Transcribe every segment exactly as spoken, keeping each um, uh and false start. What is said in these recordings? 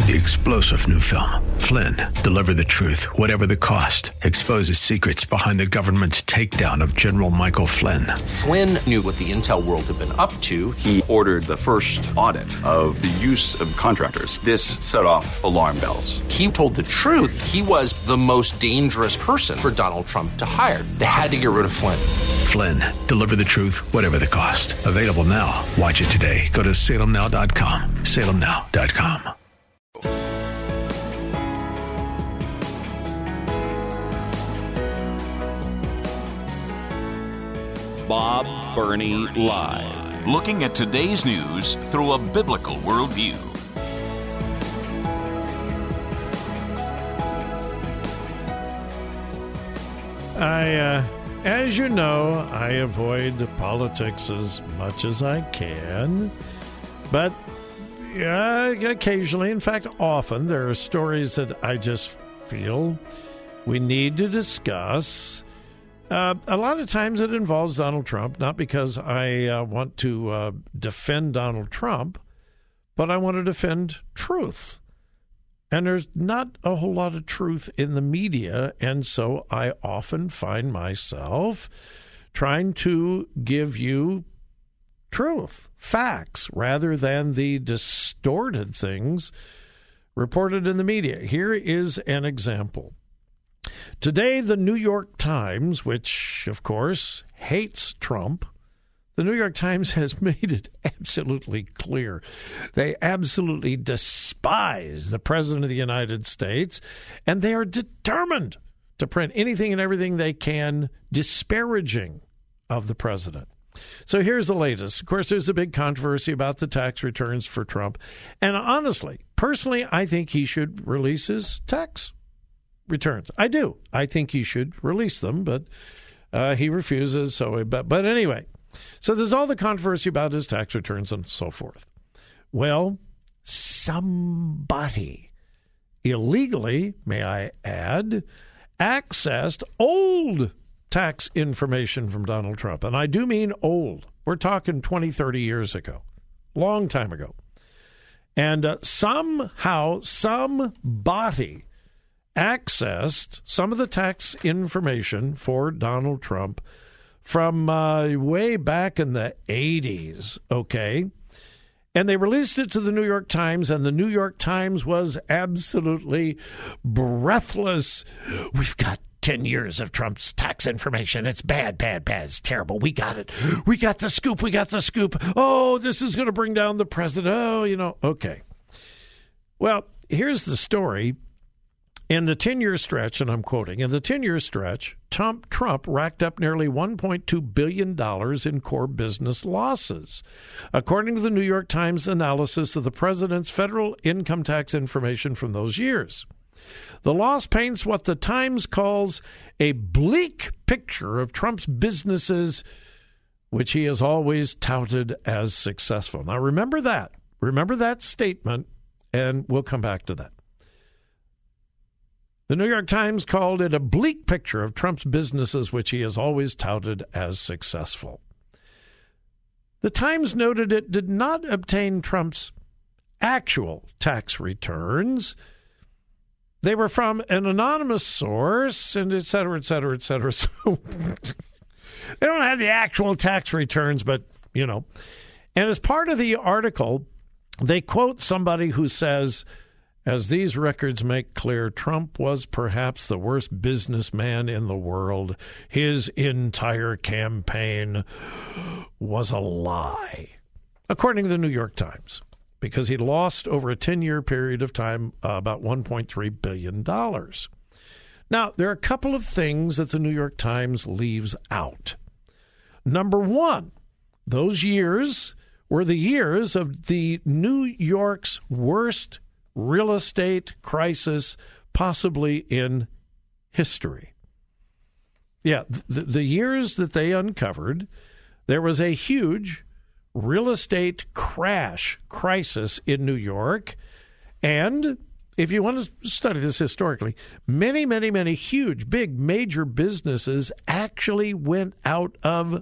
The explosive new film, Flynn, deliver the truth, whatever the cost, exposes secrets behind the government's takedown of General Michael Flynn. Flynn knew what the intel world had been up to. He ordered the first audit of the use of contractors. This set off alarm bells. He told the truth. He was the most dangerous person for Donald Trump to hire. They had to get rid of Flynn. Flynn, deliver the truth, whatever the cost. Available now. Watch it today. Go to salem now dot com. salem now dot com. Bob Burney Live. Looking at today's news through a biblical worldview. I, uh, as you know, I avoid the politics as much as I can. But uh, occasionally, in fact, often, there are stories that I just feel we need to discuss. Uh, a lot of times it involves Donald Trump, not because I uh, want to uh, defend Donald Trump, but I want to defend truth. And there's not a whole lot of truth in the media, and so I often find myself trying to give you truth, facts, rather than the distorted things reported in the media. Here is an example. Today, the New York Times, which, of course, hates Trump, the New York Times has made it absolutely clear. They absolutely despise the President of the United States, and they are determined to print anything and everything they can disparaging of the President. So here's the latest. Of course, there's a big controversy about the tax returns for Trump. And honestly, personally, I think he should release his tax returns. I do. I think he should release them, but uh, he refuses. So, but, but anyway, so there's all the controversy about his tax returns and so forth. Well, somebody illegally, may I add, accessed old tax information from Donald Trump. And I do mean old. We're talking twenty, thirty years ago, long time ago. And uh, somehow, somebody accessed some of the tax information for Donald Trump from uh, way back in the eighties, okay? And they released it to the New York Times, and the New York Times was absolutely breathless. We've got ten years of Trump's tax information. It's bad, bad, bad. It's terrible. We got it. We got the scoop. We got the scoop. Oh, this is going to bring down the president. Oh, you know, okay. Well, here's the story. In the ten-year stretch, and I'm quoting, in the ten-year stretch, Trump, Trump racked up nearly one point two billion dollars in core business losses, according to the New York Times analysis of the president's federal income tax information from those years. The loss paints what the Times calls a bleak picture of Trump's businesses, which he has always touted as successful. Now, remember that. Remember that statement, and we'll come back to that. The New York Times called it a bleak picture of Trump's businesses, which he has always touted as successful. The Times noted it did not obtain Trump's actual tax returns. They were from an anonymous source, and et cetera, et cetera, et cetera. So they don't have the actual tax returns, but, you know. And as part of the article, they quote somebody who says, as these records make clear, Trump was perhaps the worst businessman in the world. His entire campaign was a lie, according to the New York Times, because he lost over a ten-year period of time uh, about one point three billion dollars. Now, there are a couple of things that the New York Times leaves out. Number one, those years were the years of the New York's worst real estate crisis possibly in history. Yeah, the, the years that they uncovered, there was a huge real estate crash crisis in New York. And if you want to study this historically, many, many, many huge, big, major businesses actually went out of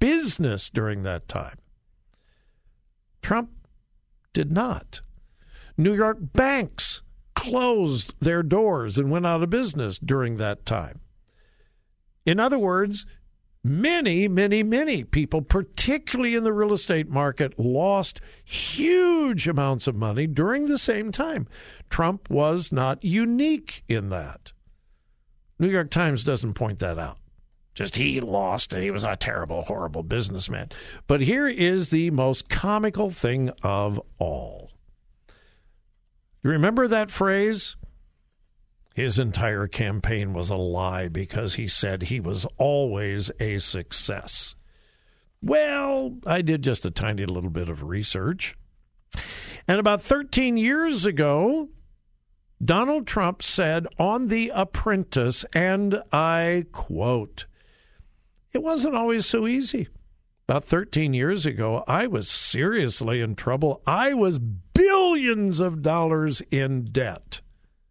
business during that time. Trump did not. New York banks closed their doors and went out of business during that time. In other words, many, many, many people, particularly in the real estate market, lost huge amounts of money during the same time. Trump was not unique in that. New York Times doesn't point that out. Just he lost and he was a terrible, horrible businessman. But here is the most comical thing of all. You remember that phrase? His entire campaign was a lie because he said he was always a success. Well, I did just a tiny little bit of research. And about thirteen years ago, Donald Trump said on The Apprentice, and I quote, "It wasn't always so easy. About thirteen years ago, I was seriously in trouble. I was billions of dollars in debt."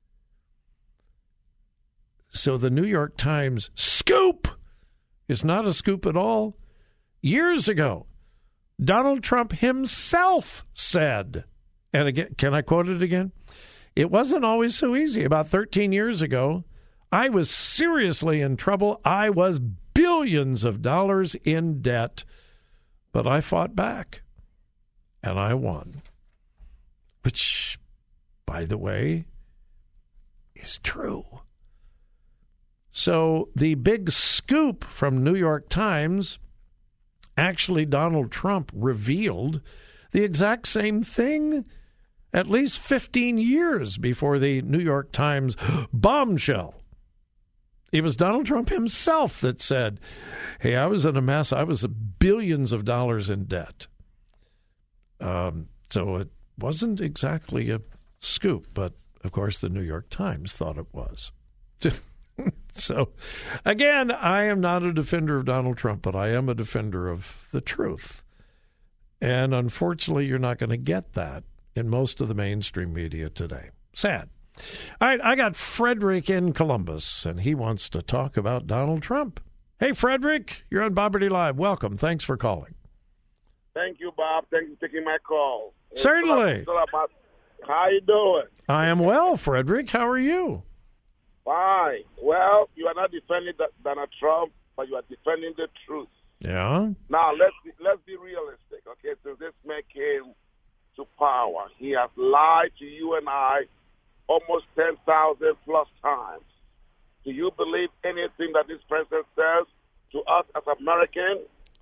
So the New York Times scoop is not a scoop at all. Years ago, Donald Trump himself said, and again, can I quote it again? "It wasn't always so easy. About thirteen years ago, I was seriously in trouble. I was billions of dollars in debt, but I fought back, and I won." Which, by the way, is true. So the big scoop from New York Times, actually Donald Trump revealed the exact same thing at least fifteen years before the New York Times bombshell. It was Donald Trump himself that said, hey, I was in a mess. I was billions of dollars in debt. Um, so it wasn't exactly a scoop, but of course the New York Times thought it was. So, again, I am not a defender of Donald Trump, but I am a defender of the truth. And unfortunately, you're not going to get that in most of the mainstream media today. Sad. All right, I got Frederick in Columbus, and he wants to talk about Donald Trump. Hey, Frederick, you're on Bob Burney Live. Welcome. Thanks for calling. Thank you, Bob. Thank you for taking my call. Certainly. How you doing? I am well, Frederick. How are you? Fine. Well, you are not defending Donald Trump, but you are defending the truth. Yeah. Now, let's be, let's be realistic, okay? Since this man came to power, he has lied to you and I almost ten thousand plus times. Do you believe anything that this president says to us as Americans?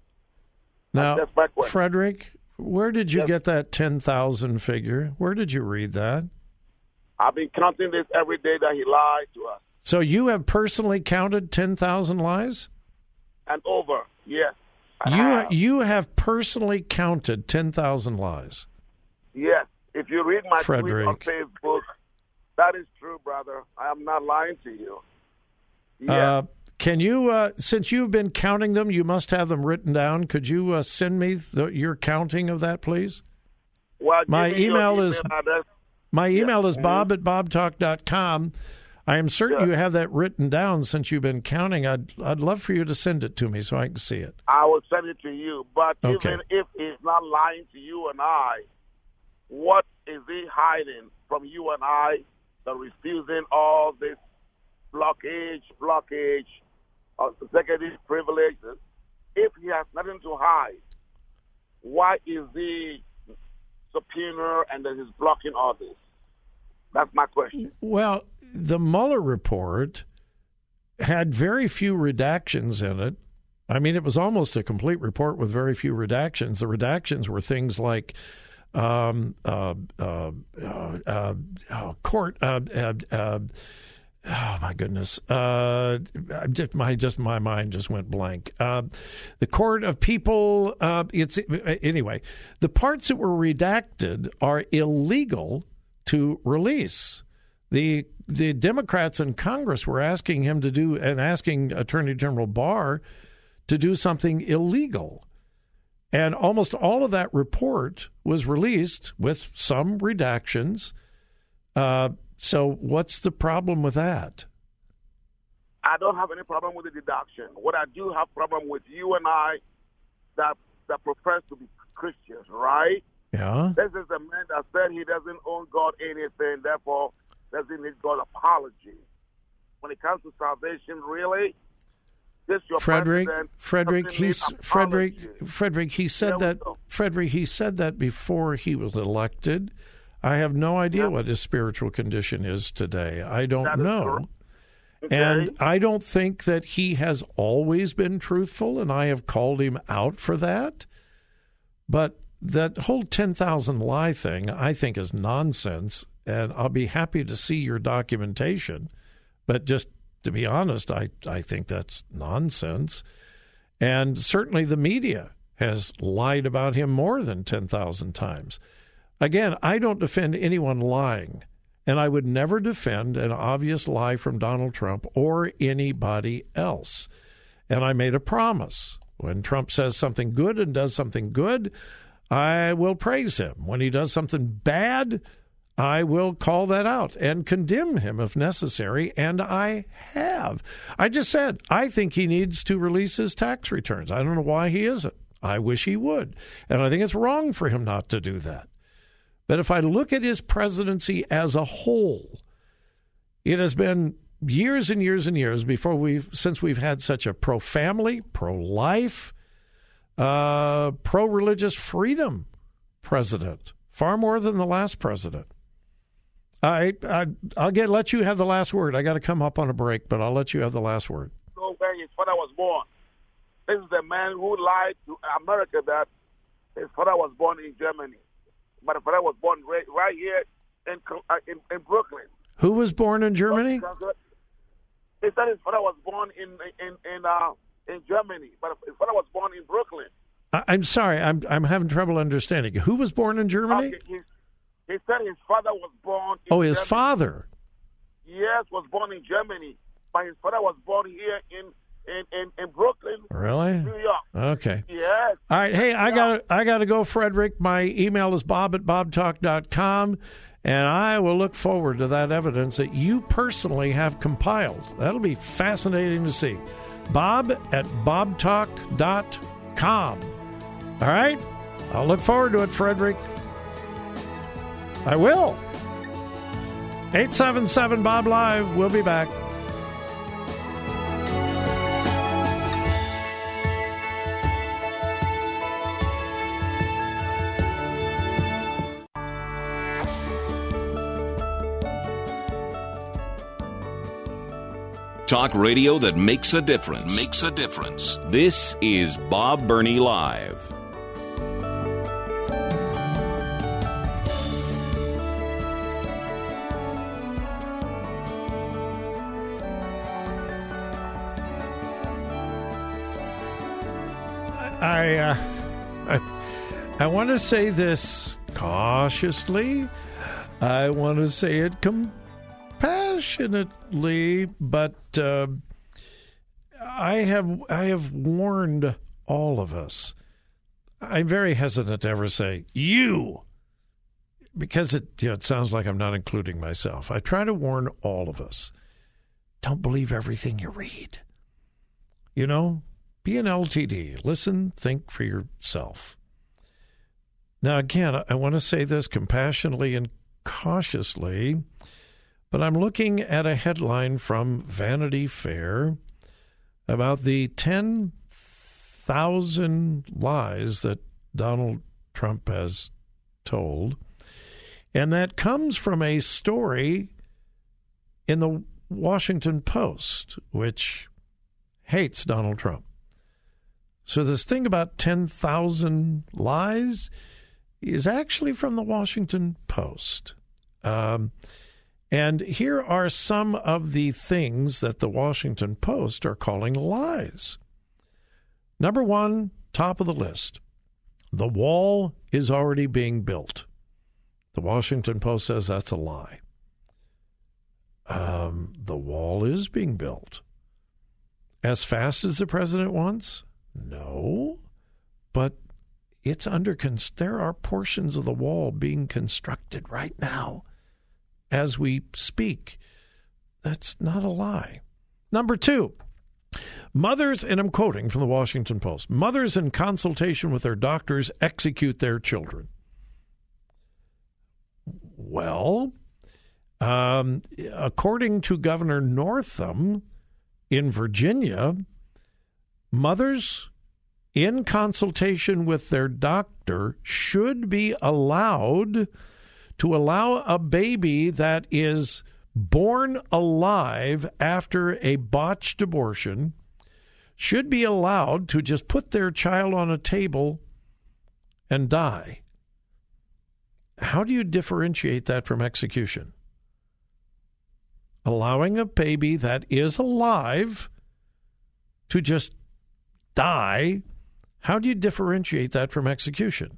Now, Frederick, where did you yes. get that ten thousand figure? Where did you read that? I've been counting this every day that he lied to us. So you have personally counted ten thousand lies? And over, yes. I You have. you have personally counted ten thousand lies? Yes. If you read my Frederick. tweet on Facebook, that is true, brother. I am not lying to you. Yes. Uh, can you, uh, since you've been counting them, you must have them written down. Could you uh, send me the, your counting of that, please? Well, my give me your email email is address. my email Yeah. is bob at bobtalk dot com. I am certain Yeah. you have that written down since you've been counting. I'd I'd love for you to send it to me so I can see it. I will send it to you. But Okay. even if he's not lying to you and I, what is he hiding from you and I, the refusing all this blockage, blockage of executive privileges? If he has nothing to hide, why is he subpoena and then he's blocking all this? That's my question. Well, the Mueller report had very few redactions in it. I mean, it was almost a complete report with very few redactions. The redactions were things like um, uh, uh, uh, uh, oh, court. Uh, uh, uh, oh my goodness! Uh, just my just my mind just went blank. Uh, the court of people. Uh, it's anyway. The parts that were redacted are illegal to release. The the Democrats in Congress were asking him to do and asking Attorney General Barr to do something illegal. And almost all of that report was released with some redactions. Uh, so what's the problem with that? I don't have any problem with the deduction. What I do have problem with you and I that that profess to be Christians, right? Yeah. This is a man that said he doesn't owe God anything, therefore doesn't need God apology. When it comes to salvation, really, this your Frederick, president Frederick, doesn't need he's Frederick, apology. Frederick. He said There we that. go. Frederick, he said that before he was elected. I have no idea Yeah. what his spiritual condition is today. I don't That is know. correct. Okay. And I don't think that he has always been truthful, and I have called him out for that. But that whole ten thousand lie thing, I think, is nonsense, and I'll be happy to see your documentation. But just to be honest, I, I think that's nonsense. And certainly the media has lied about him more than ten thousand times. Again, I don't defend anyone lying. And I would never defend an obvious lie from Donald Trump or anybody else. And I made a promise. When Trump says something good and does something good, I will praise him. When he does something bad, I will call that out and condemn him if necessary, and I have. I just said, I think he needs to release his tax returns. I don't know why he isn't. I wish he would. And I think it's wrong for him not to do that. But if I look at his presidency as a whole, it has been years and years and years before we've since we've had such a pro-family, pro-life, uh, pro-religious freedom president, far more than the last president. I, I I'll get let you have the last word. I got to come up on a break, but I'll let you have the last word. So where his father was born. This is the man who lied to America that his father was born in Germany. But his father was born right, right here in, uh, in in Brooklyn. Who was born in Germany? He said his father was born in in in uh, in Germany, but his father was born in Brooklyn. I, I'm sorry, I'm I'm having trouble understanding. Who was born in Germany? Okay, he, he said his father was born in Oh, his Germany. father. Yes, was born in Germany, but his father was born here in in, in, in Brooklyn, Really? New York. Okay. Yes. All right. Hey, I Yeah. got I got to go, Frederick. My email is bob at bob talk dot com, and I will look forward to that evidence that you personally have compiled. That'll be fascinating to see. Bob at bob talk dot com. All right? I'll look forward to it, Frederick. I will. eight seven seven Bob Live. We'll be back. Talk radio that makes a difference. Makes a difference. This is Bob Burney Live. I, uh, I, I want to say this cautiously. I want to say it compassionately, but uh, I have I have warned all of us. I'm very hesitant to ever say you, because it you know, it sounds like I'm not including myself. I try to warn all of us. Don't believe everything you read. You know? Be an L T D. Listen, think for yourself. Now, again, I want to say this compassionately and cautiously, but I'm looking at a headline from Vanity Fair about the ten thousand lies that Donald Trump has told, and that comes from a story in the Washington Post, which hates Donald Trump. So this thing about ten thousand lies is actually from the Washington Post. Um, and here are some of the things that the Washington Post are calling lies. Number one, top of the list, the wall is already being built. The Washington Post says that's a lie. Um, the wall is being built. As fast as the president wants? No, but it's under, there are portions of the wall being constructed right now as we speak. That's not a lie. Number two, mothers, and I'm quoting from the Washington Post, mothers in consultation with their doctors execute their children. Well, um, according to Governor Northam in Virginia, mothers in consultation with their doctor should be allowed to allow a baby that is born alive after a botched abortion, should be allowed to just put their child on a table and die. How do you differentiate that from execution? Allowing a baby that is alive to just die, how do you differentiate that from execution?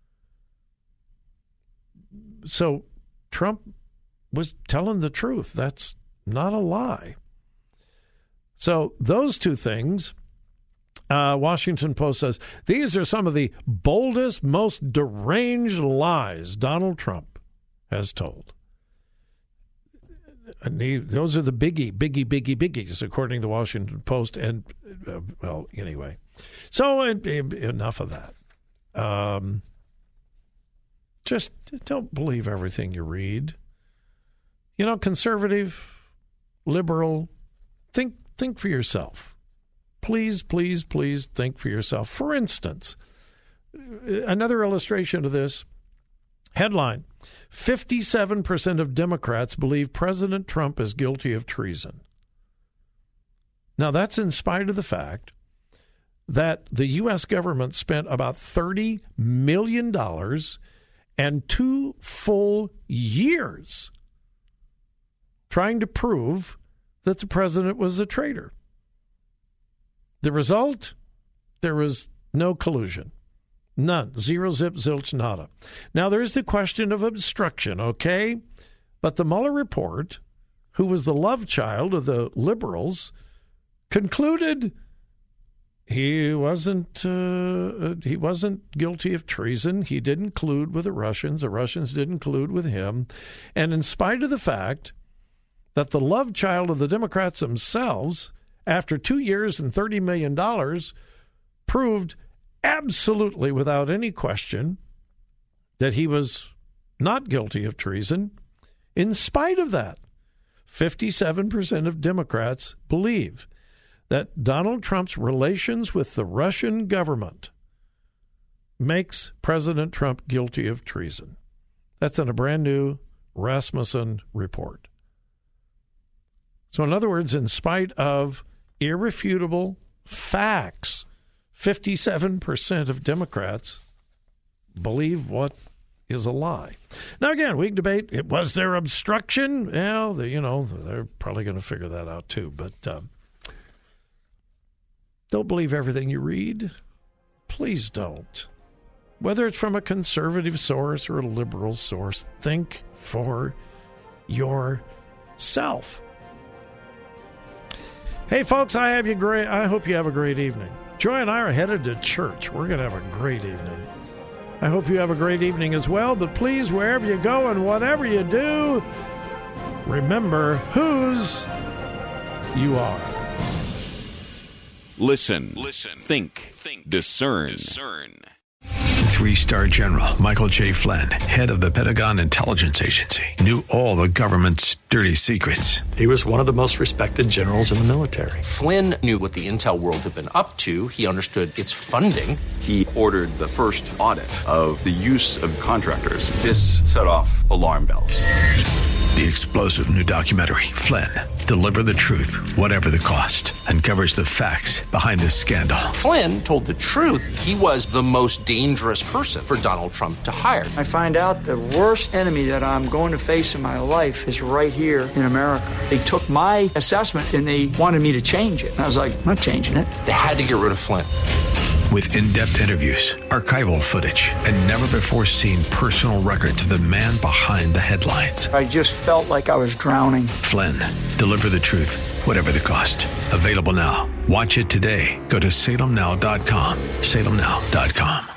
So Trump was telling the truth. That's not a lie. So those two things, uh, Washington Post says, these are some of the boldest, most deranged lies Donald Trump has told. And he, those are the biggie, biggie, biggie, biggies, according to the Washington Post. And, uh, well, anyway. So uh, enough of that. Um, just don't believe everything you read. You know, conservative, liberal, think think for yourself. Please, please, please think for yourself. For instance, another illustration of this, headline, fifty-seven percent of Democrats believe President Trump is guilty of treason. Now, that's in spite of the fact that the U S government spent about thirty million dollars and two full years trying to prove that the president was a traitor. The result? There was no collusion. None. Zero, zip, zilch, nada. Now, there's the question of obstruction, okay? But the Mueller report, who was the love child of the liberals, concluded he wasn't uh, he wasn't guilty of treason. He didn't collude with the Russians. The Russians didn't collude with him. And in spite of the fact that the love child of the Democrats themselves, after two years and thirty million dollars, proved absolutely without any question that he was not guilty of treason, in spite of that, fifty-seven percent of Democrats believe that Donald Trump's relations with the Russian government makes President Trump guilty of treason. That's in a brand new Rasmussen report. So in other words, in spite of irrefutable facts, fifty-seven percent of Democrats believe what is a lie. Now, again, we can debate, was there obstruction? Well, the, you know, they're probably going to figure that out too. But um, don't believe everything you read. Please don't. Whether it's from a conservative source or a liberal source, think for yourself. Hey, folks, I have you great. I hope you have a great evening. Joy and I are headed to church. We're going to have a great evening. I hope you have a great evening as well. But please, wherever you go and whatever you do, remember whose you are. Listen, Listen. Think, Think. Discern. Discern. Three-star General Michael J. Flynn, head of the Pentagon Intelligence Agency, knew all the government's dirty secrets. He was one of the most respected generals in the military. Flynn knew what the intel world had been up to. He understood its funding. He ordered the first audit of the use of contractors. This set off alarm bells. The explosive new documentary, Flynn, Deliver the Truth, Whatever the Cost, uncovers the facts behind this scandal. Flynn told the truth. He was the most dangerous person for Donald Trump to hire. I find out the worst enemy that I'm going to face in my life is right here in America. They took my assessment and they wanted me to change it. And I was like, I'm not changing it. They had to get rid of Flynn. With in-depth interviews, archival footage, and never-before-seen personal records of the man behind the headlines. I just felt like I was drowning. Flynn, Deliver the Truth, Whatever the Cost. Available now. Watch it today. Go to salem now dot com. salem now dot com.